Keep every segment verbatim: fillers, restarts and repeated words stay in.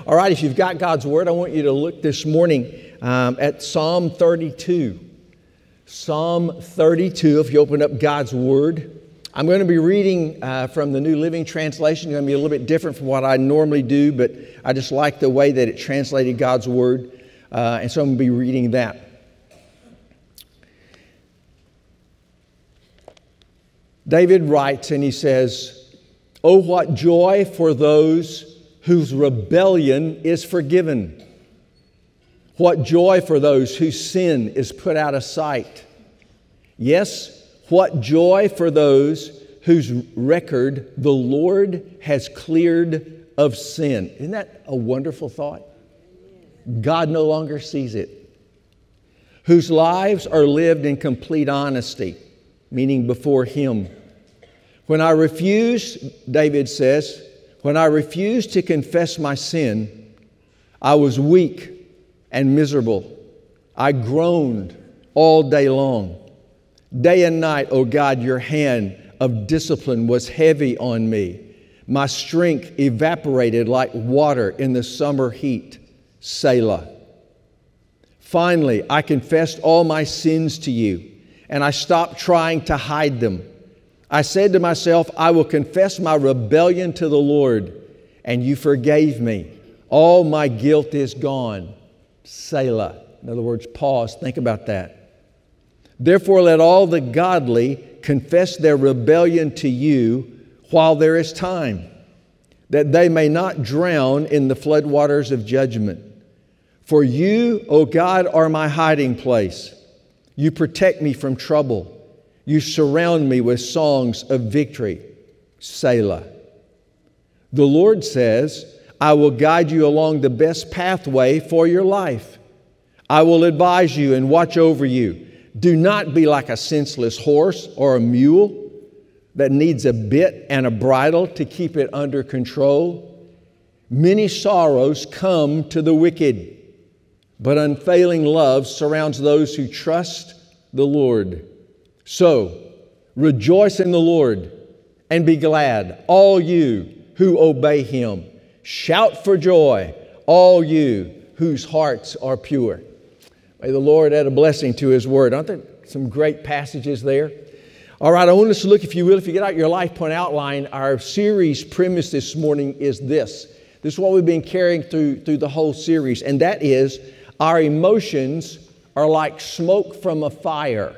All right, if you've got God's Word, I want you to look this morning um, at Psalm thirty-two. Psalm thirty-two, if you open up God's Word. I'm going to be reading uh, from the New Living Translation. It's going to be a little bit different from what I normally do, but I just like the way that it translated God's Word. Uh, and so I'm going to be reading that. David writes and he says, "Oh, what joy for those whose rebellion is forgiven. What joy for those whose sin is put out of sight. Yes, what joy for those whose record the Lord has cleared of sin." Isn't that a wonderful thought? God no longer sees it. Whose lives are lived in complete honesty, meaning before Him. When I refused, David says, when I refused to confess my sin, I was weak and miserable. I groaned all day long. Day and night, O God, your hand of discipline was heavy on me. My strength evaporated like water in the summer heat. Selah. Finally, I confessed all my sins to you, and I stopped trying to hide them. I said to myself, I will confess my rebellion to the Lord, and you forgave me. All my guilt is gone. Selah. In other words, pause. Think about that. Therefore, let all the godly confess their rebellion to you while there is time, that they may not drown in the floodwaters of judgment. For you, O God, are my hiding place. You protect me from trouble. You surround me with songs of victory. Selah. The Lord says, I will guide you along the best pathway for your life. I will advise you and watch over you. Do not be like a senseless horse or a mule that needs a bit and a bridle to keep it under control. Many sorrows come to the wicked, but unfailing love surrounds those who trust the Lord. So, rejoice in the Lord and be glad, all you who obey Him. Shout for joy, all you whose hearts are pure. May the Lord add a blessing to His Word. Aren't there some great passages there? All right, I want us to look, if you will, if you get out your Life Point outline, our series premise this morning is this. This is what we've been carrying through, through the whole series, and that is our emotions are like smoke from a fire.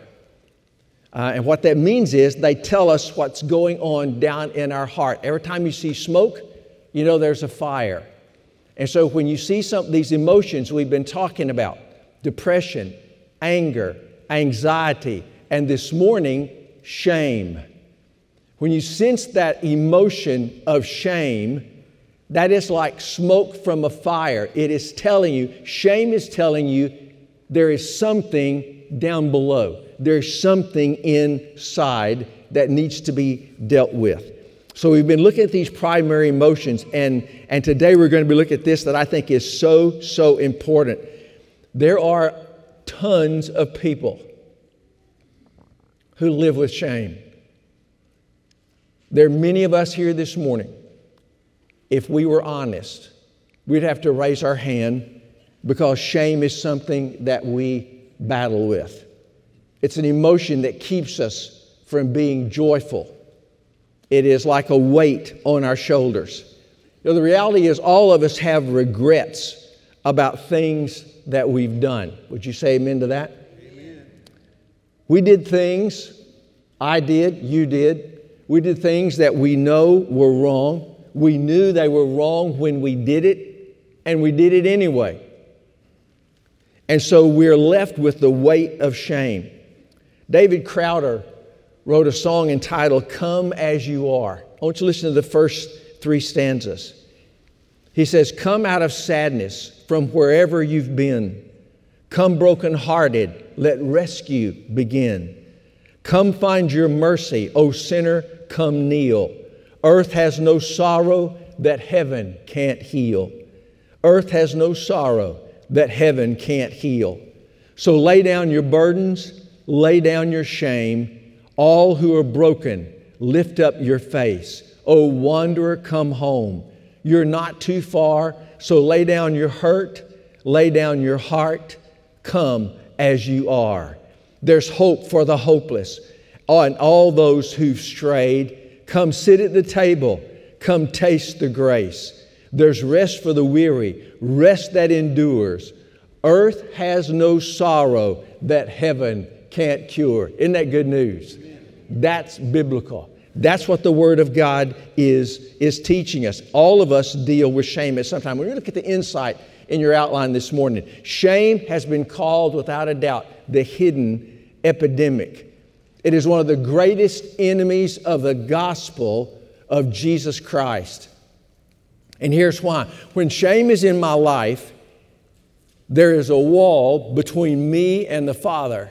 Uh, and what that means is they tell us what's going on down in our heart. Every time you see smoke, you know there's a fire. And so when you see some of these emotions we've been talking about, depression, anger, anxiety, and this morning, shame. When you sense that emotion of shame, that is like smoke from a fire. It is telling you, shame is telling you there is something down below. There's something inside that needs to be dealt with. So we've been looking at these primary emotions, and, and today we're going to be looking at this that I think is so, so important. There are tons of people who live with shame. There are many of us here this morning, if we were honest, we'd have to raise our hand because shame is something that we battle with. It's an emotion that keeps us from being joyful. It is like a weight on our shoulders. You know, the reality is all of us have regrets about things that we've done. Would you say amen to that? Amen. We did things, I did, you did. We did things that we know were wrong. We knew they were wrong when we did it, and we did it anyway. And so we're left with the weight of shame. David Crowder wrote a song entitled, Come As You Are. I want you to listen to the first three stanzas. He says, come out of sadness from wherever you've been. Come brokenhearted, let rescue begin. Come find your mercy, O sinner, come kneel. Earth has no sorrow that heaven can't heal. Earth has no sorrow that heaven can't heal. So lay down your burdens, lay down your shame. All who are broken, lift up your face. O wanderer, come home. You're not too far, So lay down your hurt, lay down your heart, come as you are. There's hope for the hopeless and all those who've strayed. Come sit at the table. Come taste the grace. There's rest for the weary, rest that endures. Earth has no sorrow that heaven can't cure. Isn't that good news? That's biblical. That's what the Word of God is, is teaching us. All of us deal with shame at some time. We're going to look at the insight in your outline this morning. Shame has been called, without a doubt, the hidden epidemic. It is one of the greatest enemies of the gospel of Jesus Christ. And here's why. When shame is in my life, there is a wall between me and the Father.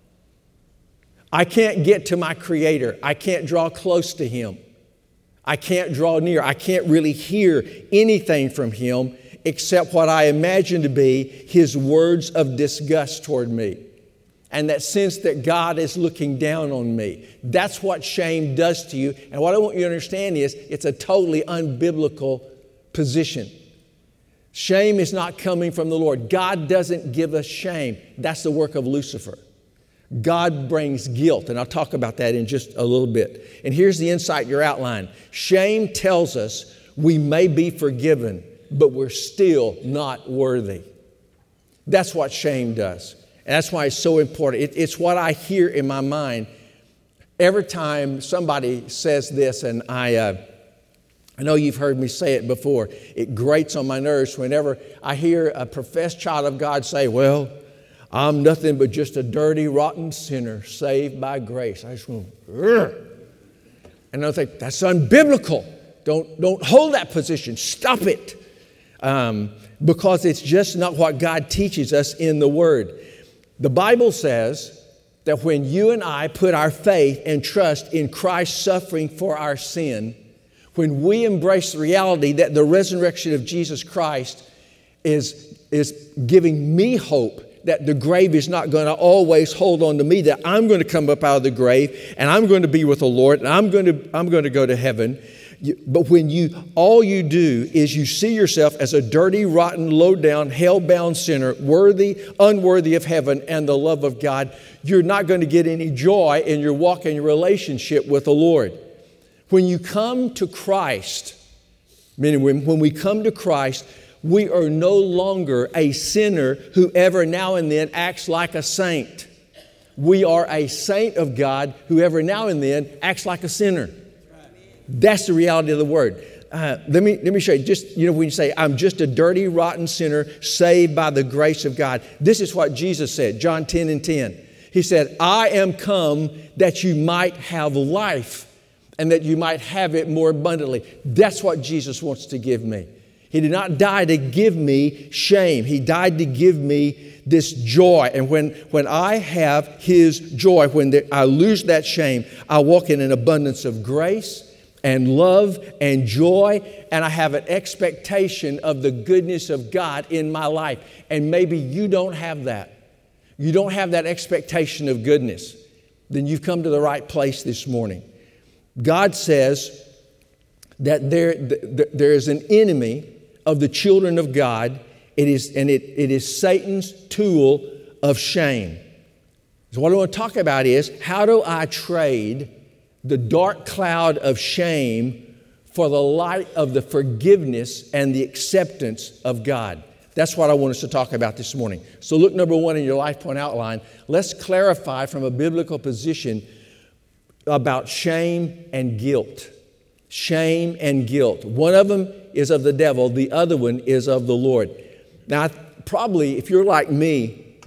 I can't get to my Creator. I can't draw close to Him. I can't draw near. I can't really hear anything from Him except what I imagine to be His words of disgust toward me. And that sense that God is looking down on me. That's what shame does to you. And what I want you to understand is it's a totally unbiblical position. Shame is not coming from the Lord. God doesn't give us shame. That's the work of Lucifer. God brings guilt, and I'll talk about that in just a little bit. And here's the insight in your outline. Shame tells us we may be forgiven, but we're still not worthy. That's what shame does. And that's why it's so important. It, it's what I hear in my mind every time somebody says this, and I, uh, I know you've heard me say it before. It grates on my nerves whenever I hear a professed child of God say, well, I'm nothing but just a dirty, rotten sinner saved by grace. I just go, ugh. And I think, that's unbiblical. Don't, don't hold that position. Stop it. Um, because it's just not what God teaches us in the Word. The Bible says that when you and I put our faith and trust in Christ's suffering for our sin, when we embrace the reality that the resurrection of Jesus Christ is, is giving me hope, that the grave is not going to always hold on to me, that I'm going to come up out of the grave and I'm going to be with the Lord and I'm going to, I'm going to go to heaven. But when you, all you do is you see yourself as a dirty, rotten, low-down, hell-bound sinner, worthy, unworthy of heaven and the love of God, you're not going to get any joy in your walk and your relationship with the Lord. When you come to Christ, meaning when, when we come to Christ, we are no longer a sinner who ever now and then acts like a saint. We are a saint of God who ever now and then acts like a sinner. That's the reality of the Word. Uh, let me let me show you. Just, you know, when you say, I'm just a dirty, rotten sinner saved by the grace of God. This is what Jesus said, John ten and ten. He said, I am come that you might have life and that you might have it more abundantly. That's what Jesus wants to give me. He did not die to give me shame. He died to give me this joy. And when, when I have His joy, when the, I lose that shame, I walk in an abundance of grace and love and joy, and I have an expectation of the goodness of God in my life. And maybe you don't have that. You don't have that expectation of goodness. Then you've come to the right place this morning. God says that there, th- there is an enemy of the children of God. It is, and it, it is Satan's tool of shame. So what I want to talk about is, how do I trade the dark cloud of shame for the light of the forgiveness and the acceptance of God? That's what I want us to talk about this morning. So look, number one in your life point outline. Let's clarify from a biblical position about shame and guilt. Shame and guilt. One of them is of the devil. The other one is of the Lord. Now, probably if you're like me,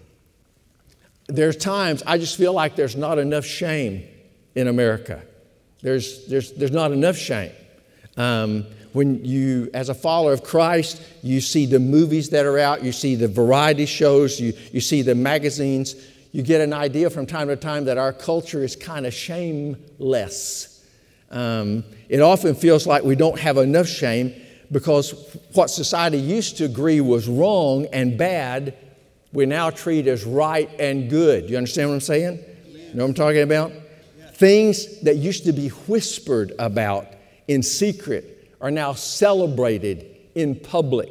there's times I just feel like there's not enough shame in America. There's, there's, there's not enough shame. Um, when you, as a follower of Christ, you see the movies that are out, you see the variety shows, you, you see the magazines, you get an idea from time to time that our culture is kind of shameless. Um, it often feels like we don't have enough shame because what society used to agree was wrong and bad, we now treat as right and good. You understand what I'm saying? You know what I'm talking about? Things that used to be whispered about in secret are now celebrated in public.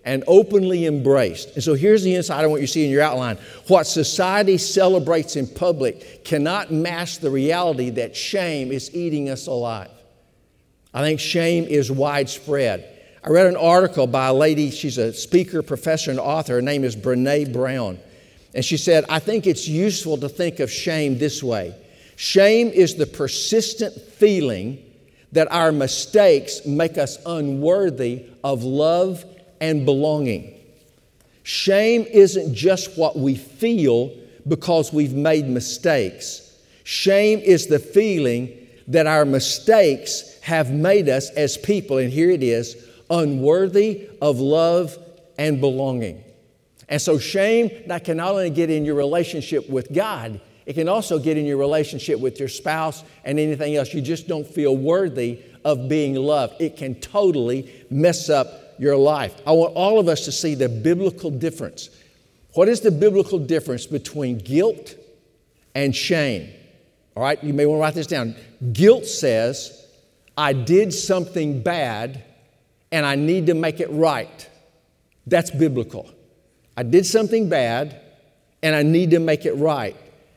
and openly embraced. And so here's the insight I want you to see in your outline. What society celebrates in public cannot mask the reality that shame is eating us alive. I think shame is widespread. I read an article by a lady, she's a speaker, professor, and author. Her name is Brené Brown. And she said, I think it's useful to think of shame this way. Shame is the persistent feeling that our mistakes make us unworthy of love and belonging. Shame isn't just what we feel because we've made mistakes. Shame is the feeling that our mistakes have made us as people, and here it is, unworthy of love and belonging. And so shame that can not only get in your relationship with God, it can also get in your relationship with your spouse and anything else. You just don't feel worthy of being loved. It can totally mess up your life. I want all of us to see the biblical difference. What is the biblical difference between guilt and shame? All right, you may want to write this down. Guilt says, I did something bad and I need to make it right. That's biblical. I did something bad and I need to make it right.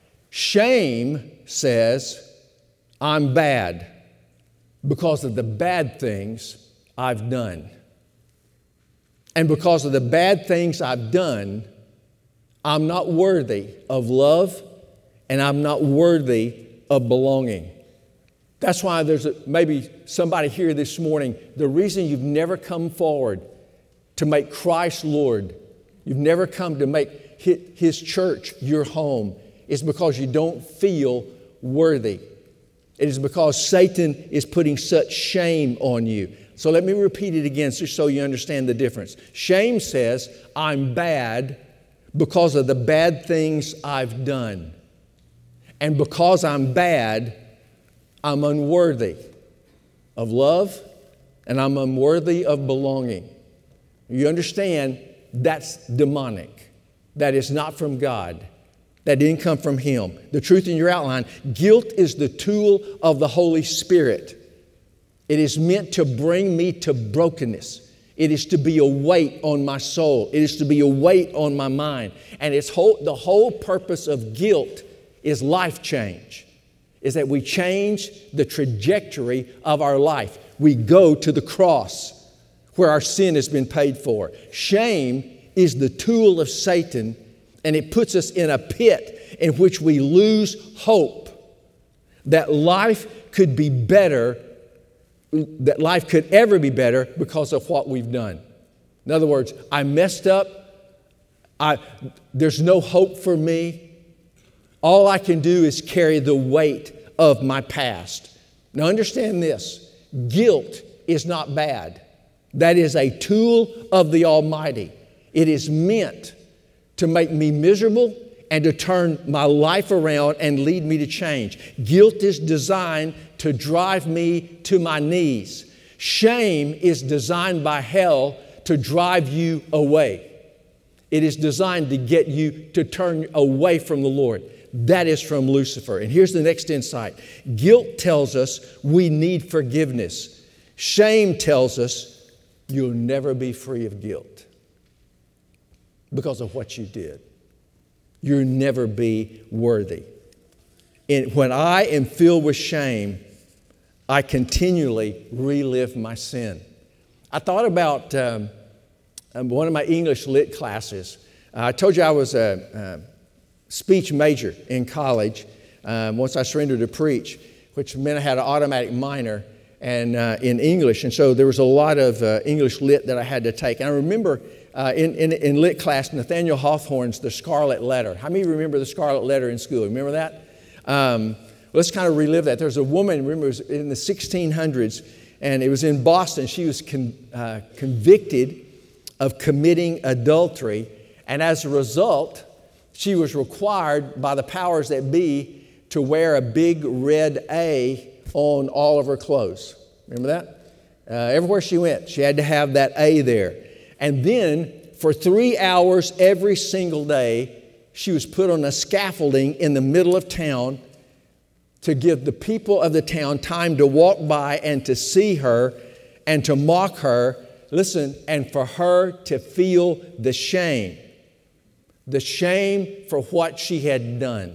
Shame says, I'm bad because of the bad things I've done. And because of the bad things I've done, I'm not worthy of love and I'm not worthy of belonging. That's why there's a, maybe somebody here this morning, the reason you've never come forward to make Christ Lord, you've never come to make His church your home, is because you don't feel worthy. It is because Satan is putting such shame on you. So let me repeat it again just so you understand the difference. Shame says, I'm bad because of the bad things I've done. And because I'm bad, I'm unworthy of love and I'm unworthy of belonging. You understand that's demonic. That is not from God. That didn't come from Him. The truth in your outline, guilt is the tool of the Holy Spirit. It is meant to bring me to brokenness. It is to be a weight on my soul. It is to be a weight on my mind. And it's whole, the whole purpose of guilt is life change, is that we change the trajectory of our life. We go to the cross where our sin has been paid for. Shame is the tool of Satan, and it puts us in a pit in which we lose hope that life could be better, that life could ever be better because of what we've done. In other words, I messed up. I, there's no hope for me. All I can do is carry the weight of my past. Now understand this. Guilt is not bad. That is a tool of the Almighty. It is meant to make me miserable and to turn my life around and lead me to change. Guilt is designed to drive me to my knees. Shame is designed by hell to drive you away. It is designed to get you to turn away from the Lord. That is from Lucifer. And here's the next insight. Guilt tells us we need forgiveness. Shame tells us you'll never be free of guilt because of what you did. You'll never be worthy. And when I am filled with shame, I continually relive my sin. I thought about um, one of my English lit classes. Uh, I told you I was a, a speech major in college um, once I surrendered to preach, which meant I had an automatic minor and uh, in English. And so there was a lot of uh, English lit that I had to take. And I remember uh, in, in, in lit class, Nathaniel Hawthorne's The Scarlet Letter. How many of you remember The Scarlet Letter in school? Remember that? Um, let's kind of relive that. There's a woman, remember, it was in the sixteen hundreds, and it was in Boston. She was con, uh, convicted of committing adultery, and as a result, she was required by the powers that be to wear a big red A on all of her clothes. Remember that? Uh, everywhere she went, she had to have that A there. And then, for three hours every single day, she was put on a scaffolding in the middle of town to give the people of the town time to walk by and to see her and to mock her listen, and for her to feel the shame, the shame for what she had done.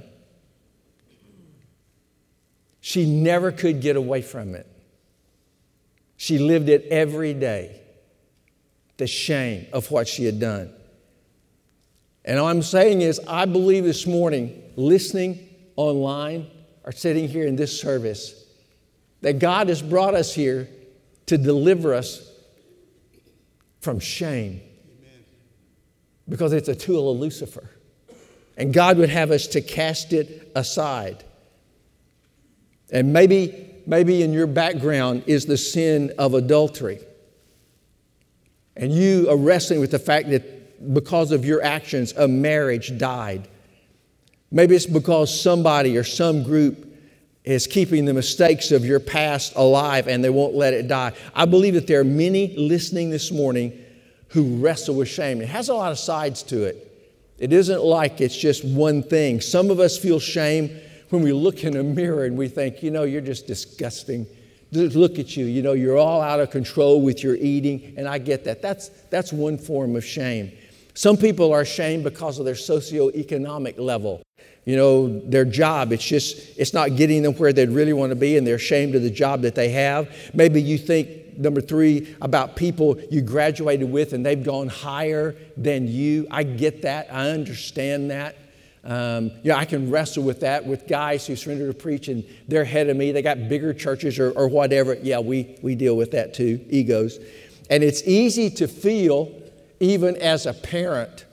She never could get away from it. She lived it every day, the shame of what she had done. And all I'm saying is, I believe this morning, listening online or sitting here in this service, that God has brought us here to deliver us from shame. Amen. Because it's a tool of Lucifer. And God would have us to cast it aside. And maybe, maybe in your background is the sin of adultery. And you are wrestling with the fact that because of your actions, a marriage died. Maybe it's because somebody or some group is keeping the mistakes of your past alive and they won't let it die. I believe that there are many listening this morning who wrestle with shame. It has a lot of sides to it. It isn't like it's just one thing. Some of us feel shame when we look in a mirror and we think, you know, you're just disgusting. Just look at you. You know, you're all out of control with your eating, and I get that. That's, that's one form of shame. Some people are ashamed because of their socioeconomic level. You know, their job, it's just, it's not getting them where they'd really want to be, and they're ashamed of the job that they have. Maybe you think, number three, about people you graduated with and they've gone higher than you. I get that. I understand that. Um, you know, I can wrestle with that with guys who surrender to preach and they're ahead of me. They got bigger churches or, or whatever. Yeah, we, we deal with that too, egos. And it's easy to feel, even as a parent,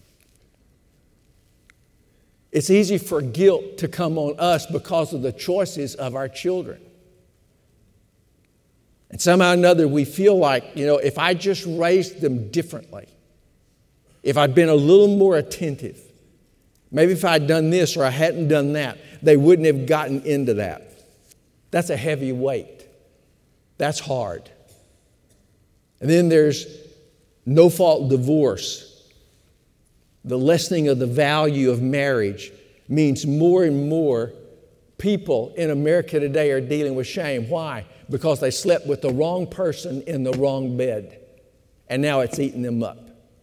it's easy for guilt to come on us because of the choices of our children. And somehow or another, we feel like, you know, if I just raised them differently, if I'd been a little more attentive, maybe if I'd done this or I hadn't done that, they wouldn't have gotten into that. That's a heavy weight. That's hard. And then there's no-fault divorce. The lessening of the value of marriage means more and more people in America today are dealing with shame. Why? Because they slept with the wrong person in the wrong bed. And now it's eating them up.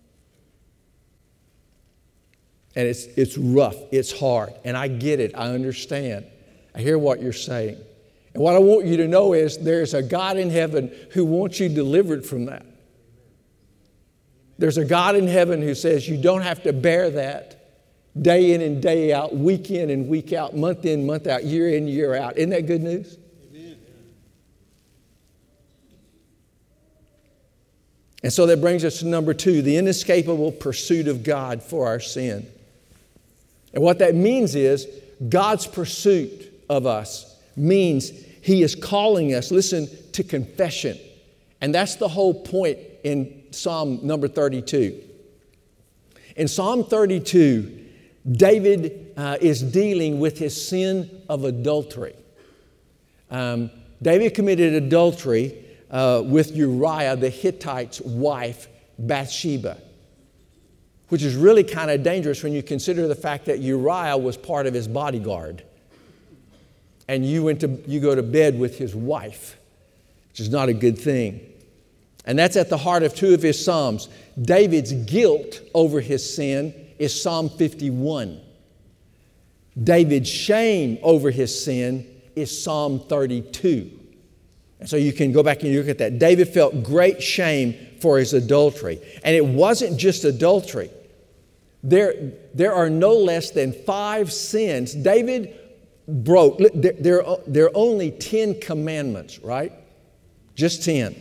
And it's, it's rough. It's hard. And I get it. I understand. I hear what you're saying. And what I want you to know is there's a God in heaven who wants you delivered from that. There's a God in heaven who says you don't have to bear that day in and day out, week in and week out, month in, month out, year in, year out. Isn't that good news? Amen. And so that brings us to number two, the inescapable pursuit of God for our sin. And what that means is God's pursuit of us means He is calling us, listen, to confession. And that's the whole point in Psalm number thirty-two. In Psalm thirty-two, David uh, is dealing with his sin of adultery. Um, David committed adultery uh, with Uriah, the Hittite's wife, Bathsheba, which is really kind of dangerous when you consider the fact that Uriah was part of his bodyguard. And you went to you go to bed with his wife, which is not a good thing. And that's at the heart of two of his Psalms. David's guilt over his sin is Psalm fifty-one. David's shame over his sin is Psalm thirty-two. And so you can go back and look at that. David felt great shame for his adultery. And it wasn't just adultery. There, there are no less than five sins. David broke, there, there, there are only ten commandments, right? Just ten.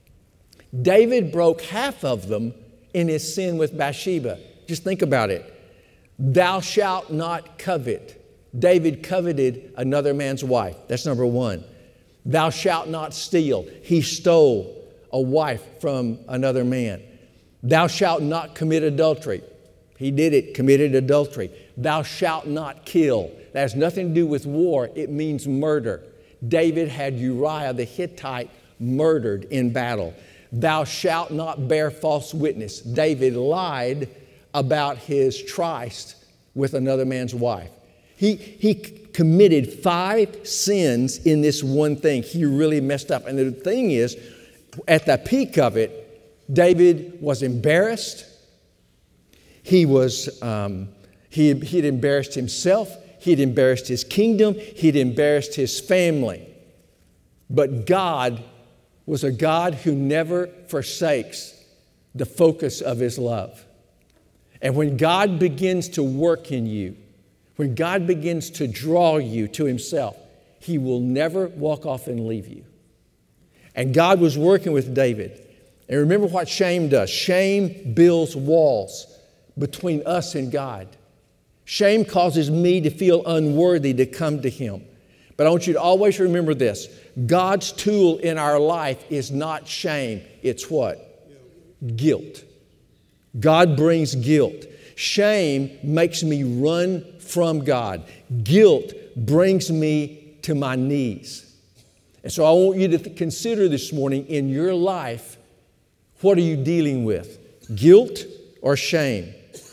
David broke half of them in his sin with Bathsheba. Just think about it. Thou shalt not covet. David coveted another man's wife. That's number one. Thou shalt not steal. He stole a wife from another man. Thou shalt not commit adultery. He did it, committed adultery. Thou shalt not kill. That has nothing to do with war. It means murder. David had Uriah the Hittite murdered in battle. Thou shalt not bear false witness. David lied about his tryst with another man's wife. He, he committed five sins in this one thing. He really messed up. And the thing is, at the peak of it, David was embarrassed. He was, um, he, he had embarrassed himself. He had embarrassed his kingdom. He had embarrassed his family. But God was a God who never forsakes the focus of His love. And when God begins to work in you, when God begins to draw you to Himself, He will never walk off and leave you. And God was working with David. And remember what shame does. Shame builds walls between us and God. Shame causes me to feel unworthy to come to Him. But I want you to always remember this. God's tool in our life is not shame. It's what? Guilt. God brings guilt. Shame makes me run from God. Guilt brings me to my knees. And so I want you to th- consider this morning in your life, what are you dealing with? Guilt or shame?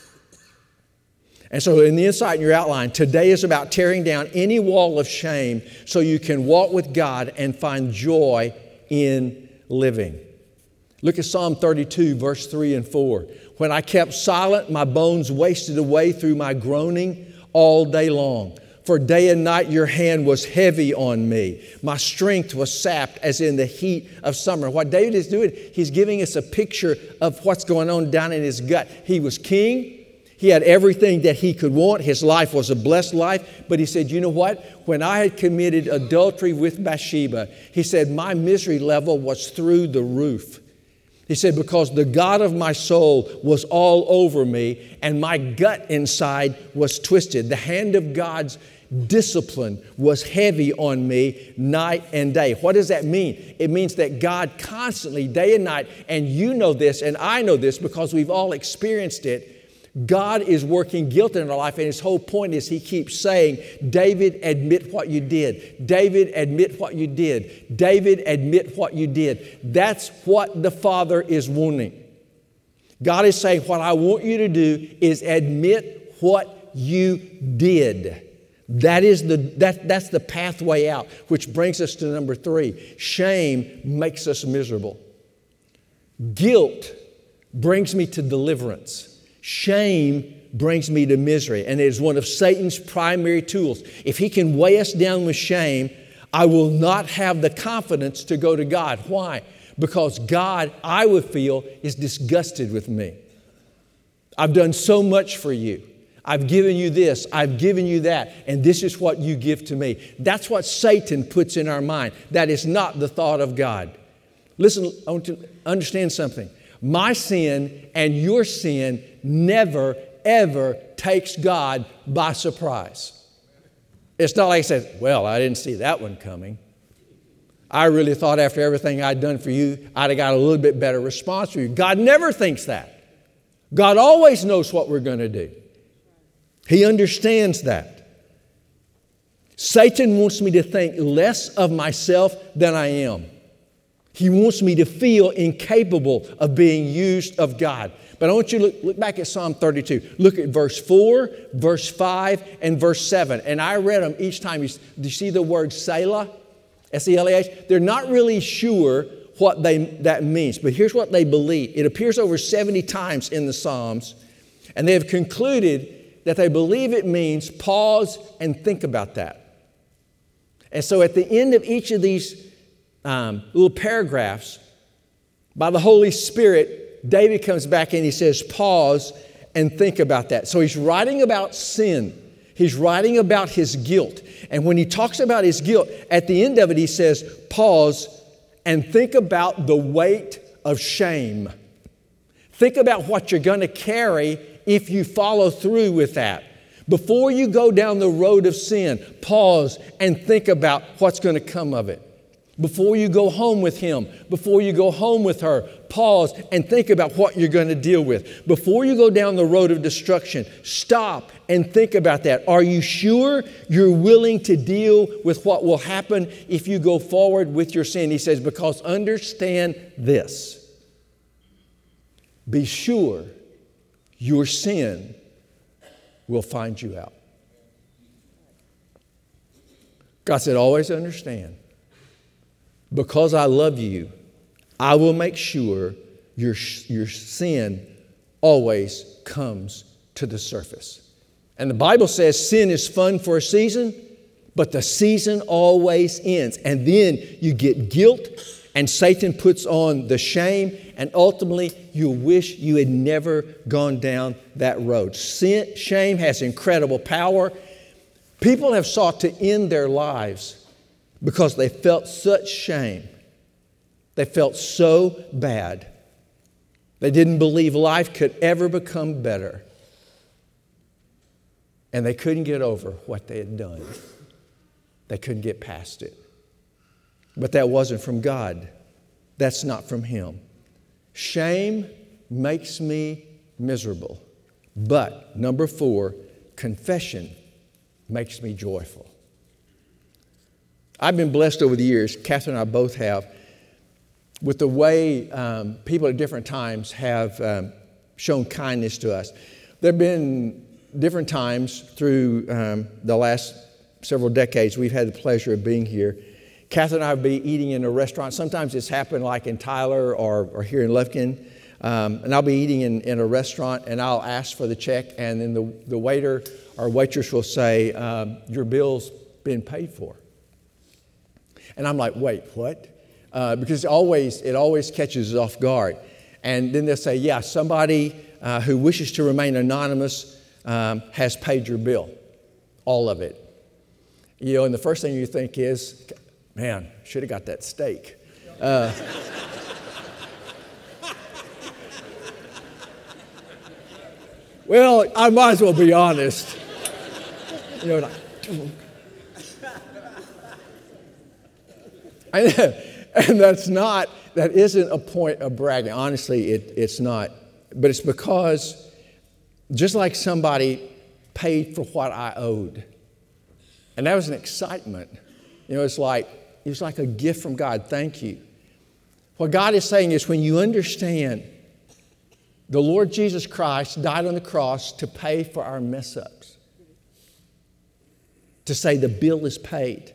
And so in the insight in your outline, today is about tearing down any wall of shame so you can walk with God and find joy in living. Look at Psalm thirty-two, verse three and four. When I kept silent, my bones wasted away through my groaning all day long. For day and night your hand was heavy on me. My strength was sapped as in the heat of summer. What David is doing, he's giving us a picture of what's going on down in his gut. He was king. He had everything that he could want. His life was a blessed life. But he said, you know what? When I had committed adultery with Bathsheba, he said, my misery level was through the roof. He said, because the God of my soul was all over me and my gut inside was twisted. The hand of God's discipline was heavy on me night and day. What does that mean? It means that God constantly, day and night, and you know this and I know this because we've all experienced it, God is working guilt in our life, and His whole point is He keeps saying, David, admit what you did. David, admit what you did. David, admit what you did. That's what the Father is wanting. God is saying, what I want you to do is admit what you did. That is the, that, that's the pathway out, which brings us to number three. Shame makes us miserable. Guilt brings me to deliverance. Shame brings me to misery, and it is one of Satan's primary tools. If he can weigh us down with shame, I will not have the confidence to go to God. Why? Because God, I would feel, is disgusted with me. I've done so much for you. I've given you this, I've given you that, and this is what you give to me. That's what Satan puts in our mind. That is not the thought of God. Listen, I want to understand something. My sin and your sin never, ever takes God by surprise. It's not like he says, well, I didn't see that one coming. I really thought after everything I'd done for you, I'd have got a little bit better response from you. God never thinks that. God always knows what we're going to do. He understands that. Satan wants me to think less of myself than I am. He wants me to feel incapable of being used of God. But I want you to look, look back at Psalm thirty-two. Look at verse four, verse five, and verse seven. And I read them each time. You, do you see the word Selah? S E L A H? They're not really sure what they, that means. But here's what they believe. It appears over seventy times in the Psalms. And they have concluded that they believe it means pause and think about that. And so at the end of each of these um, little paragraphs, by the Holy Spirit, David comes back and he says, pause and think about that. So he's writing about sin. He's writing about his guilt. And when he talks about his guilt, at the end of it, he says, pause and think about the weight of shame. Think about what you're going to carry if you follow through with that. Before you go down the road of sin, pause and think about what's going to come of it. Before you go home with him, before you go home with her, pause and think about what you're going to deal with. Before you go down the road of destruction, stop and think about that. Are you sure you're willing to deal with what will happen if you go forward with your sin? He says, because understand this. Be sure your sin will find you out. God said, always understand. Because I love you, I will make sure your, your sin always comes to the surface. And the Bible says sin is fun for a season, but the season always ends. And then you get guilt, and Satan puts on the shame, and ultimately you wish you had never gone down that road. Sin, shame has incredible power. People have sought to end their lives because they felt such shame. They felt so bad. They didn't believe life could ever become better. And they couldn't get over what they had done. They couldn't get past it. But that wasn't from God. That's not from Him. Shame makes me miserable. But, number four, confession makes me joyful. I've been blessed over the years, Catherine and I both have, with the way um, people at different times have um, shown kindness to us. There have been different times through um, the last several decades we've had the pleasure of being here. Catherine and I will be eating in a restaurant. Sometimes it's happened like in Tyler or, or here in Lufkin. Um, and I'll be eating in, in a restaurant, and I'll ask for the check, and then the, the waiter or waitress will say, um, your bill's been paid for. And I'm like, wait, what? Uh, because it always, it always catches us off guard. And then they'll say, yeah, somebody uh, who wishes to remain anonymous um, has paid your bill, all of it. You know, and the first thing you think is, man, should have got that steak. Uh, well, I might as well be honest. You know, like, and, and that's not, that isn't a point of bragging. Honestly, it, it's not. But it's because just like somebody paid for what I owed, and that was an excitement. You know, it's like, it's like a gift from God. Thank you. What God is saying is when you understand the Lord Jesus Christ died on the cross to pay for our mess-ups, to say the bill is paid.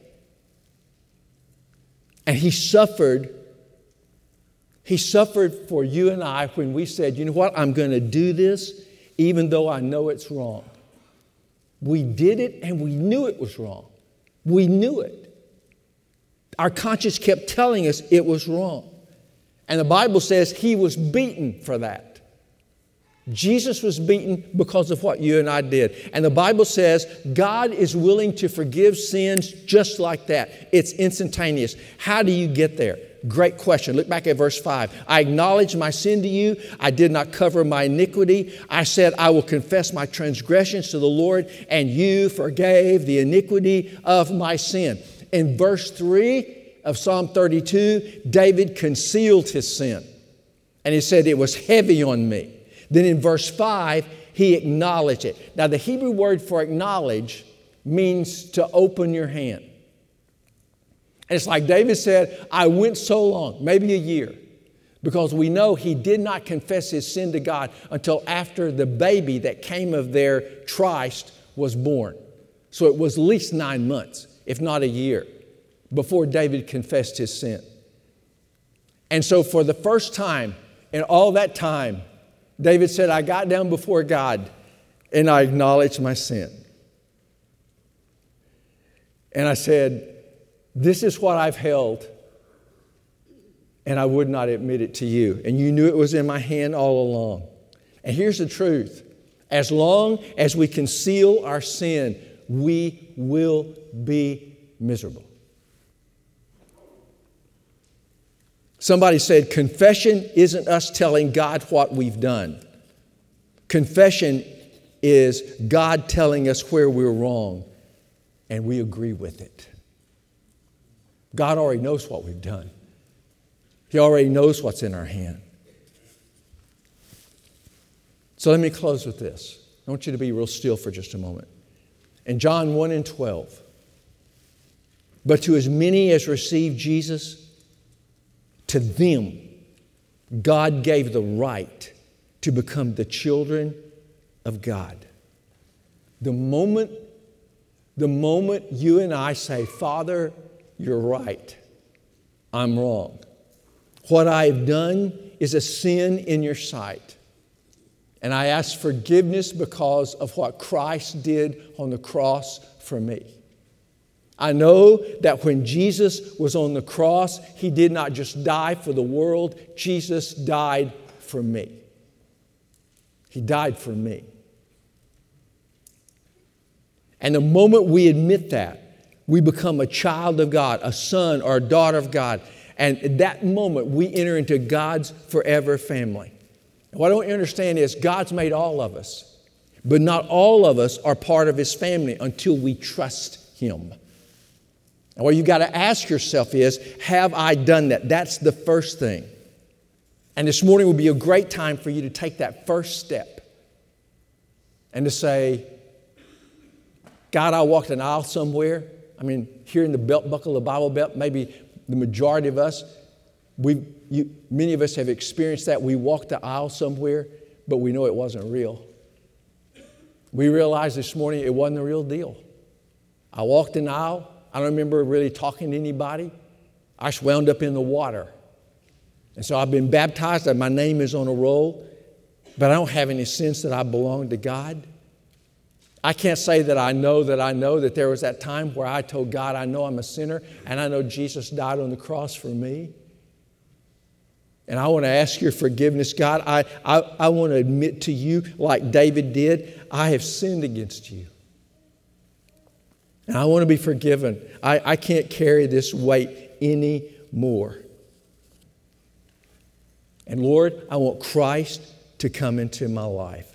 And He suffered, He suffered for you and I when we said, you know what, I'm going to do this even though I know it's wrong. We did it and we knew it was wrong. We knew it. Our conscience kept telling us it was wrong. And the Bible says He was beaten for that. Jesus was beaten because of what you and I did. And the Bible says God is willing to forgive sins just like that. It's instantaneous. How do you get there? Great question. Look back at verse five. I acknowledge my sin to you. I did not cover my iniquity. I said, I will confess my transgressions to the Lord, and you forgave the iniquity of my sin. In verse three of Psalm thirty-two, David concealed his sin. And he said, it was heavy on me. Then in verse five, he acknowledged it. Now, the Hebrew word for acknowledge means to open your hand. And it's like David said, I went so long, maybe a year, because we know he did not confess his sin to God until after the baby that came of their tryst was born. So it was at least nine months, if not a year, before David confessed his sin. And so for the first time in all that time, David said, I got down before God and I acknowledged my sin. And I said, this is what I've held, and I would not admit it to you. And you knew it was in my hand all along. And here's the truth. As long as we conceal our sin, we will be miserable. Somebody said, confession isn't us telling God what we've done. Confession is God telling us where we're wrong, and we agree with it. God already knows what we've done. He already knows what's in our hand. So let me close with this. I want you to be real still for just a moment. In John one and twelve, but to as many as received Jesus, to them, God gave the right to become the children of God. The moment, the moment you and I say, Father, you're right, I'm wrong. What I've done is a sin in your sight. And I ask forgiveness because of what Christ did on the cross for me. I know that when Jesus was on the cross, He did not just die for the world. Jesus died for me. He died for me. And the moment we admit that, we become a child of God, a son or a daughter of God. And at that moment, we enter into God's forever family. And what I don't understand is God's made all of us, but not all of us are part of His family until we trust Him. And what you've got to ask yourself is, have I done that? That's the first thing. And this morning would be a great time for you to take that first step and to say, God, I walked an aisle somewhere. I mean, here in the belt buckle of the Bible Belt, maybe the majority of us, we, you, many of us have experienced that. We walked the aisle somewhere, but we know it wasn't real. We realized this morning it wasn't the real deal. I walked an aisle. I don't remember really talking to anybody. I just wound up in the water. And so I've been baptized, and my name is on a roll, but I don't have any sense that I belong to God. I can't say that I know that I know that there was that time where I told God, I know I'm a sinner, and I know Jesus died on the cross for me. And I want to ask your forgiveness, God. I, I, I want to admit to you, like David did, I have sinned against you. And I want to be forgiven. I, I can't carry this weight anymore. And Lord, I want Christ to come into my life.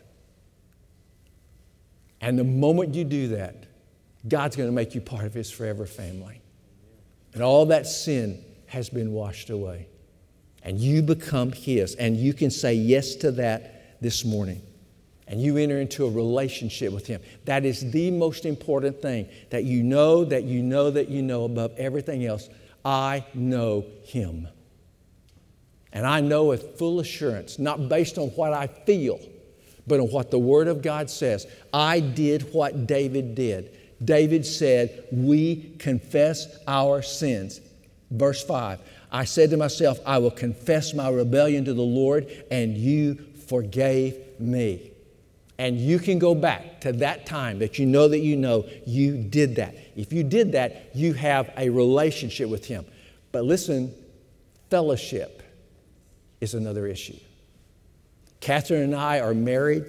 And the moment you do that, God's going to make you part of His forever family. And all that sin has been washed away. And you become His. And you can say yes to that this morning. And you enter into a relationship with Him. That is the most important thing. That you know, that you know, that you know above everything else. I know Him. And I know with full assurance, not based on what I feel, but on what the Word of God says. I did what David did. David said, we confess our sins. Verse five, I said to myself, I will confess my rebellion to the Lord, and you forgave me. And you can go back to that time that you know that you know you did that. If you did that, you have a relationship with Him. But listen, fellowship is another issue. Catherine and I are married.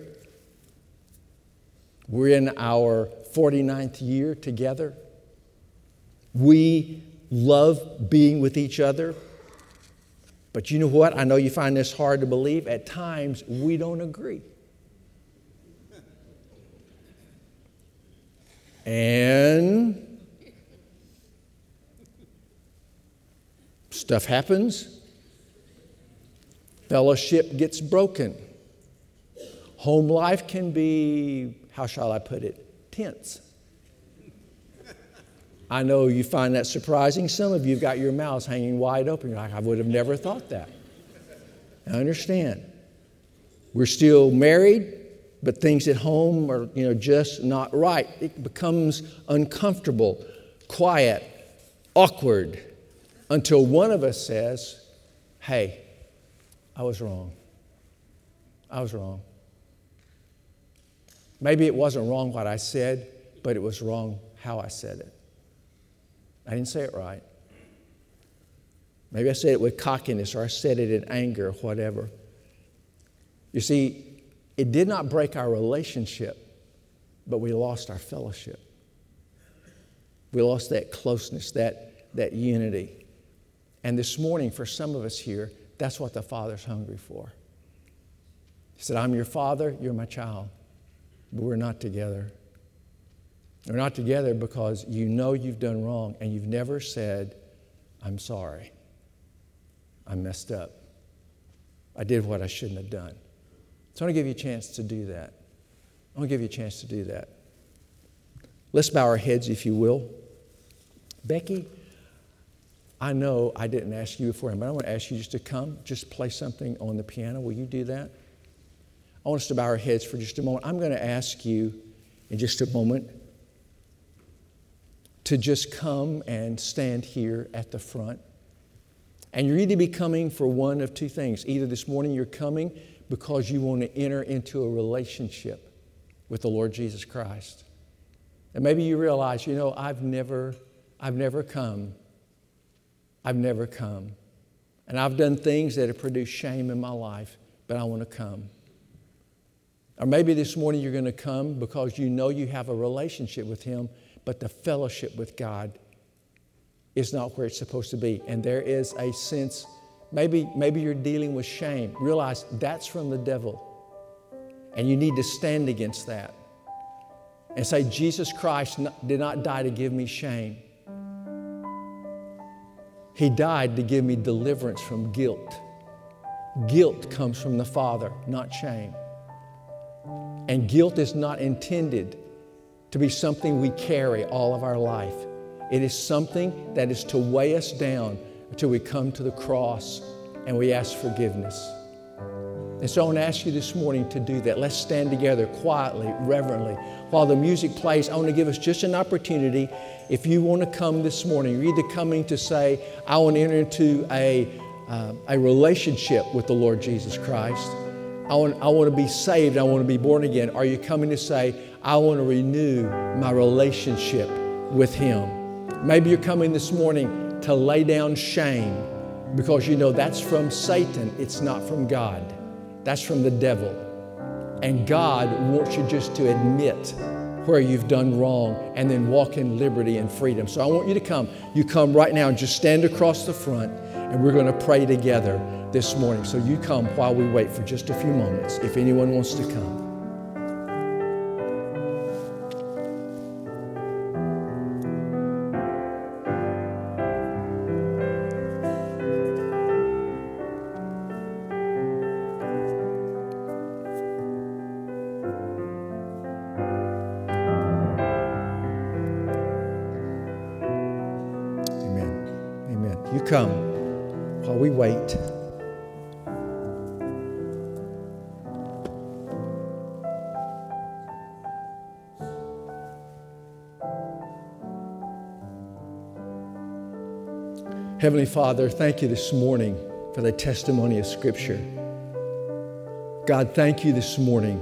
We're in our forty-ninth year together. We love being with each other. But you know what? I know you find this hard to believe. At times, we don't agree. And stuff happens. Fellowship gets broken. Home life can be, how shall I put it, tense. I know you find that surprising. Some of you have got your mouths hanging wide open. You're like, I would have never thought that. I understand. We're still married, but things at home are, you know, just not right. It becomes uncomfortable, quiet, awkward, until one of us says, hey, I was wrong. I was wrong. Maybe it wasn't wrong what I said, but it was wrong how I said it. I didn't say it right. Maybe I said it with cockiness, or I said it in anger, or whatever. You see, it did not break our relationship, but we lost our fellowship. We lost that closeness, that, that unity. And this morning, for some of us here, that's what the Father's hungry for. He said, I'm your father, you're my child. But we're not together. We're not together because you know you've done wrong and you've never said, I'm sorry. I messed up. I did what I shouldn't have done. So I want to give you a chance to do that. I want to give you a chance to do that. Let's bow our heads, if you will. Becky, I know I didn't ask you before, but I want to ask you just to come, just play something on the piano. Will you do that? I want us to bow our heads for just a moment. I'm going to ask you in just a moment to just come and stand here at the front. And you're either be coming for one of two things. Either this morning you're coming because you want to enter into a relationship with the Lord Jesus Christ. And maybe you realize, you know, I've never, I've never come. I've never come. And I've done things that have produced shame in my life, but I want to come. Or maybe this morning you're going to come because you know you have a relationship with Him, but the fellowship with God is not where it's supposed to be. And there is a sense, maybe, maybe you're dealing with shame. Realize that's from the devil. And you need to stand against that and say, Jesus Christ did not die to give me shame. He died to give me deliverance from guilt. Guilt comes from the Father, not shame. And guilt is not intended to be something we carry all of our life. It is something that is to weigh us down until we come to the cross and we ask forgiveness. And so I want to ask you this morning to do that. Let's stand together quietly, reverently. While the music plays, I want to give us just an opportunity. If you want to come this morning, you're either coming to say, I want to enter into a, uh, a relationship with the Lord Jesus Christ. I want, I want to be saved. I want to be born again. Are you coming to say, I want to renew my relationship with Him? Maybe you're coming this morning to lay down shame because you know that's from Satan. It's not from God. That's from the devil. And God wants you just to admit where you've done wrong and then walk in liberty and freedom. So I want you to come. You come right now and just stand across the front and we're going to pray together this morning. So you come while we wait for just a few moments if anyone wants to come. You come while we wait. Heavenly Father, thank you this morning for the testimony of Scripture. God, thank you this morning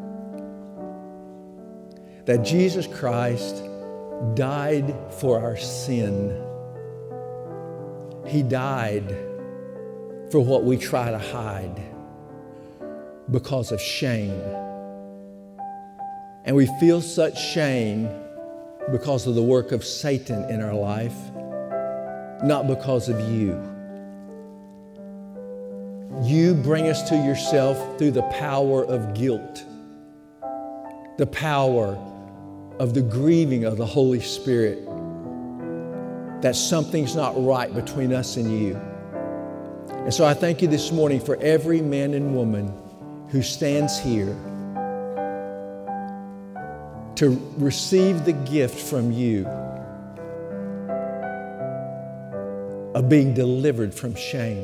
that Jesus Christ died for our sin. He died for what we try to hide because of shame. And we feel such shame because of the work of Satan in our life, not because of you. You bring us to yourself through the power of guilt, the power of the grieving of the Holy Spirit, that something's not right between us and you. And so I thank you this morning for every man and woman who stands here to receive the gift from you of being delivered from shame.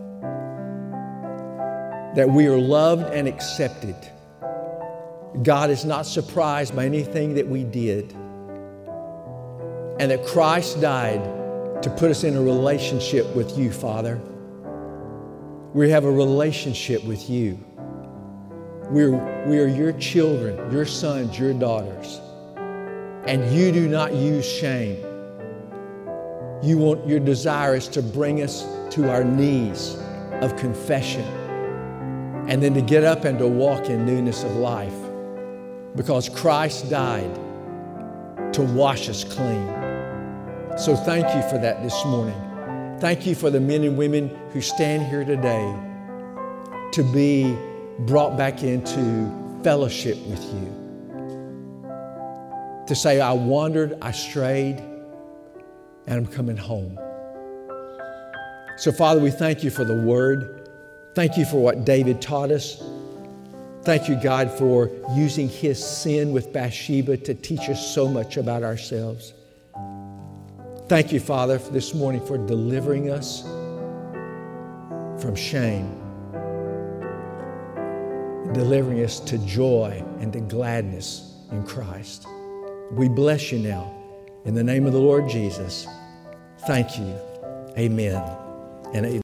That we are loved and accepted. God is not surprised by anything that we did. And that Christ died to put us in a relationship with you, Father. We have a relationship with you. We're, we are your children, your sons, your daughters. And you do not use shame. You want, your desire is to bring us to our knees of confession and then to get up and to walk in newness of life because Christ died to wash us clean. So thank you for that this morning. Thank you for the men and women who stand here today to be brought back into fellowship with you. To say, I wandered, I strayed, and I'm coming home. So Father, we thank you for the word. Thank you for what David taught us. Thank you, God, for using his sin with Bathsheba to teach us so much about ourselves. Thank you, Father, for this morning for delivering us from shame, delivering us to joy and to gladness in Christ. We bless you now in the name of the Lord Jesus. Thank you. Amen. and amen.